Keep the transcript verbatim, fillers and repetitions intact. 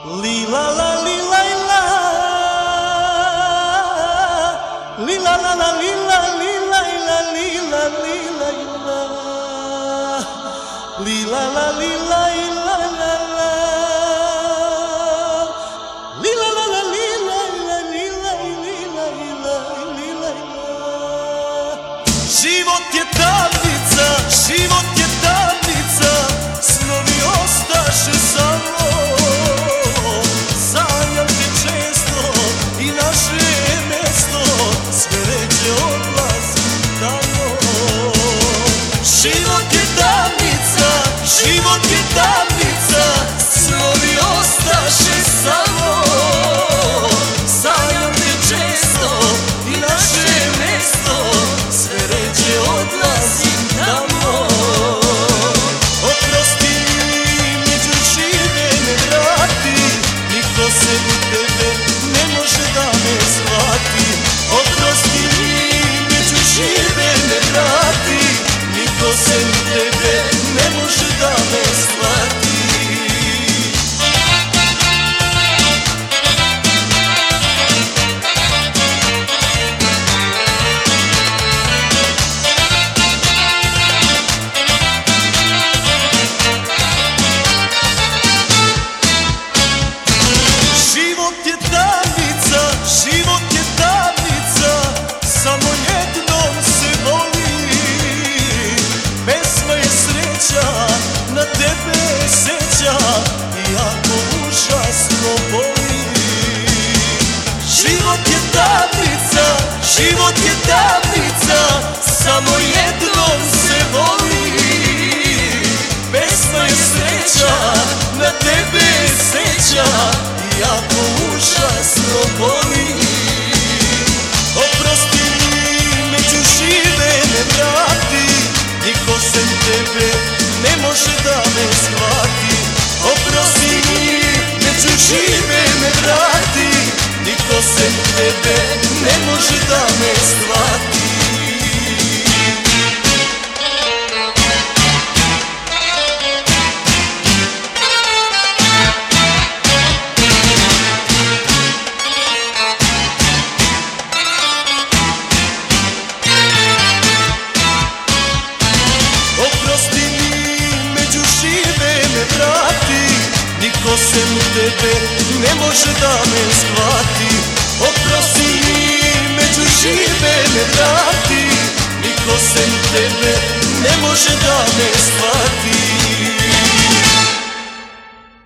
Lila la lila la, lila la la lila lila la lila lila la, lila la lila la la la, lila la la lila la lila lila lila lila la. Život je tamnica, život je tamnica, snovi ostaše samo. Sanjam te često i naše mesto, sve ređe odlazim tamo. Život je tamnica, život je tamnica, snovi ostaše samo. Sanjam te često i naše mesto, sve ređe odlazim tamo. Oprosti među žive me vrati, niko se u tebe ne može da me shvati. Oprosti među žive me vrati, niko se u tebe ne može da me shvati. Život je tamnica, život je tamnica, samo jednom se voli. Pesma je sreća, na tebe seća, iako užasno boli. Život je tamnica, život je tamnica, samo jednom se voli. Pesma je sreća, na tebe seća, iako užasno boli. Oprosti među žive me vrati, niko sem tebe ne može da me shvati. Oprosti među žive me vrati, niko sem tebe ne može da me shvati. Oprosti među žive me vrati, niko sem tebe ne može da me shvati. Oprosti među žive me vrati, niko sem tebe ne može da me shvati.